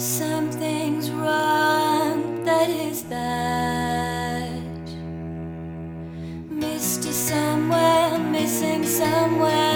Something's wrong, that is that. Misty somewhere, missing somewhere.